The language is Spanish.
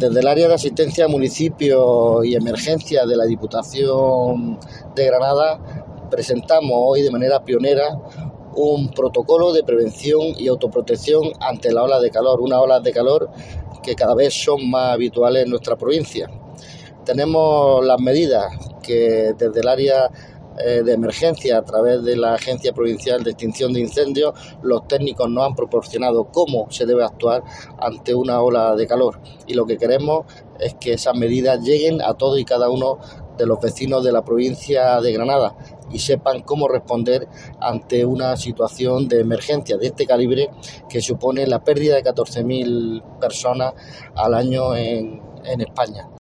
Desde el área de asistencia a municipios y emergencia de la Diputación de Granada presentamos hoy de manera pionera un protocolo de prevención y autoprotección ante la ola de calor, una ola de calor que cada vez son más habituales en nuestra provincia. Tenemos las medidas que desde el área de emergencia, a través de la Agencia Provincial de Extinción de Incendios, los técnicos nos han proporcionado cómo se debe actuar ante una ola de calor, y lo que queremos es que esas medidas lleguen a todos y cada uno de los vecinos de la provincia de Granada y sepan cómo responder ante una situación de emergencia de este calibre, que supone la pérdida de 14.000 personas al año en España.